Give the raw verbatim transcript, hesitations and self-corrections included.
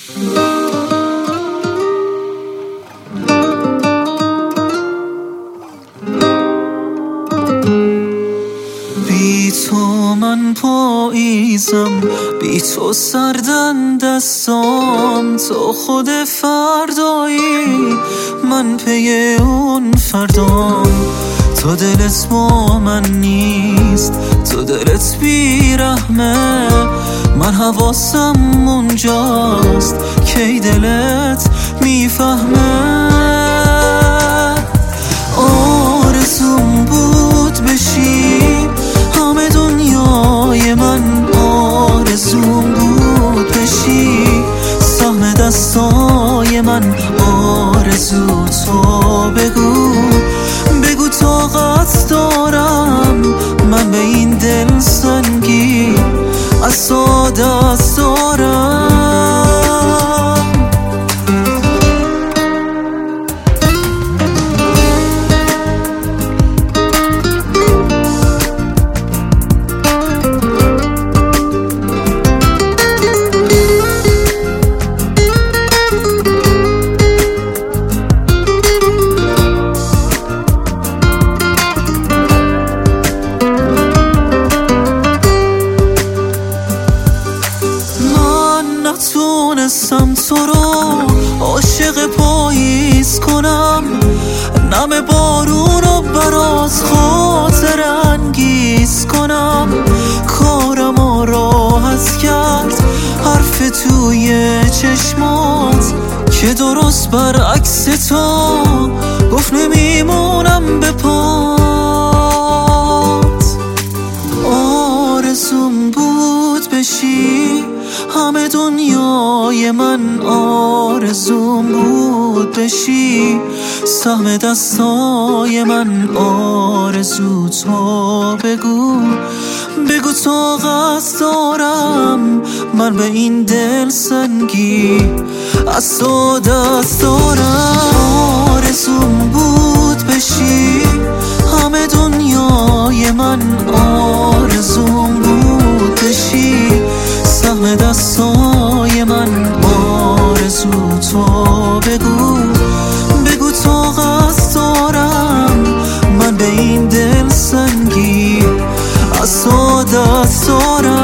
بی تو من پاییزم، بی تو سردن دستام، تو خود فردایی من پی اون فردام. تو دلت با من نیست، تو دلت بیرحمه، من حواسم اونجاست کی دلت میفهمه. آرزوم بود بشی همه دنیای من، آرزوم بود بشی سهم دستای من. آرزو تو بگو بگو طاقت دارم من به این دل سنگی از تو دست دارم. نتونستم تو رو عاشق پاییز کنم، نم بارون رو برات خاطر انگیز کنم. کارم راحت کرد حرف توی چشمات که درست برعکس تو گفت نمیمونم به پات. آرزوم بود بشی همه دنیای من، آرزوم بود بشی سهم دستای من. آرزو تو بگو بگو طاقت دارم من به این دل سنگی از تو دست دارم. آرزوم بود بشی همه دنیای من، آرزوم بود بشی سهم دستای من. آرزو تو بگو بگو طاقت دارم من به این دل سنگی از تو دست دارم.